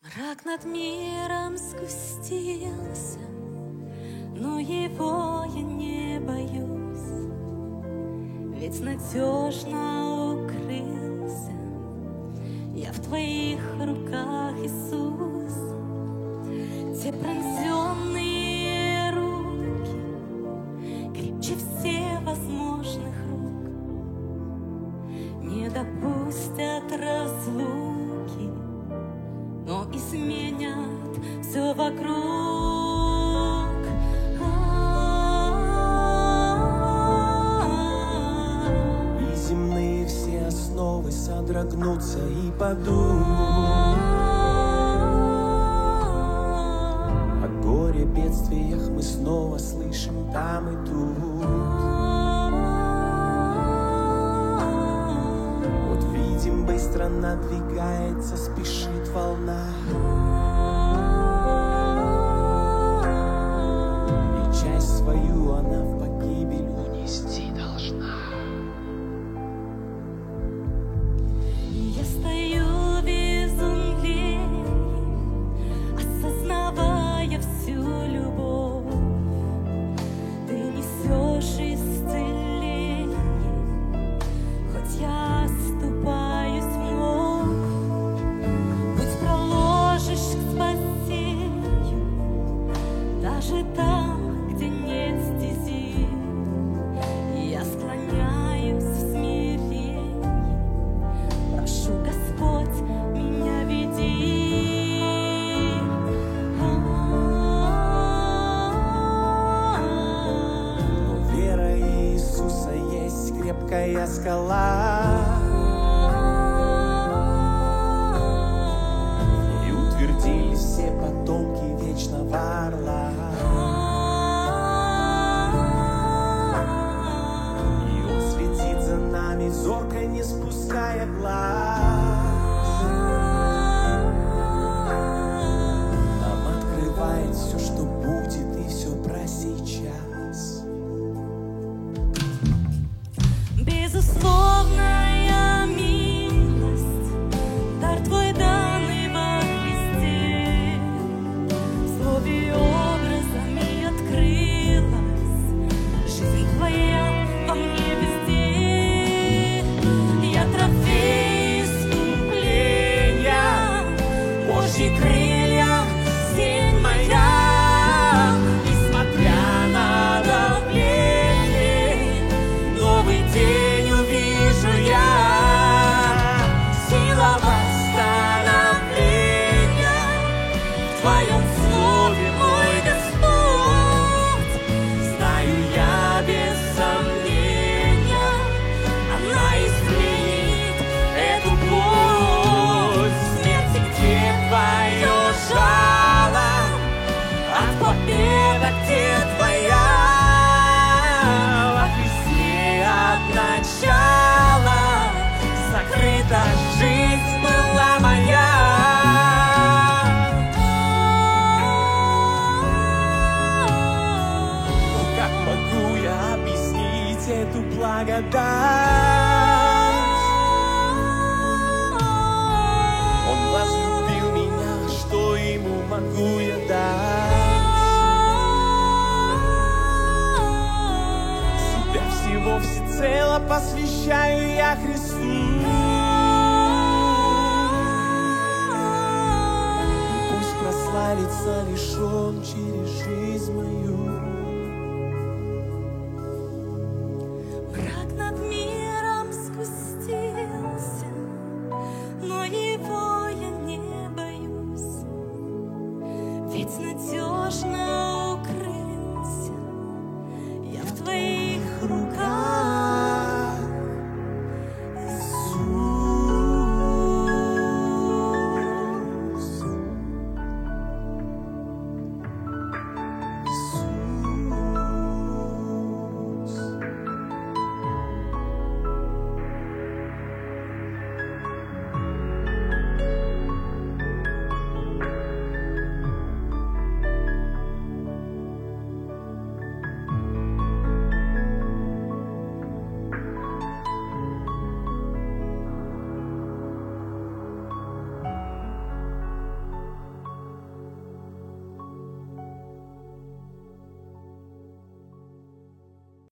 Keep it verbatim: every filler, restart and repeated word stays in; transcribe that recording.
Мрак над миром сгустился, но его я не боюсь, ведь надежно укрылся я в твоих руках, Иисус. Те пронзенные руки крепче всех возможных рук не допустят разлуки, но изменят все вокруг. И земные все основы содрогнутся и подумают о горе, бедствиях мы снова слышим там и тут. Вот видим, быстро надвигается, спешит волна. И часть свою она в погибель унести должна. Я стою в изумлении, осознавая всю любовь. Ты несешь исцеление, хоть я оступаюсь вновь. Путь проложишь к спасению, даже там, где нет стези. Я склоняюсь в смирении, прошу, Господь, меня веди. Но вера Иисуса есть крепкая скала. И утвердились все потомки вечного орла. И Он следит за нами, зорко не спуская глаз. Нам открывает все, что будет, и все про сейчас. Безусловная милость, дар Твой данный во Христе, в слове и образами открылась жизнь Твоя во мне везде. Я трофей искупления, Божьи крылья, сень моя. Несмотря на давление, новый день увижу я. Сила восстановления в Твоем слове, мой Господь. Знаю я без сомнения, она изменит эту боль. Смерти, где Твое жало, от победы, где Твоя. Во Христе от начала закрыта жизнь была моя. Ну как могу я объяснить эту благодать? Он возлюбил меня, что ему могу я дать? Себя всего всецело посвящаю я Христу. Пусть прославится лишь Он через жизнь мою. Мрак над миром сгустился, но его я не боюсь, ведь надежно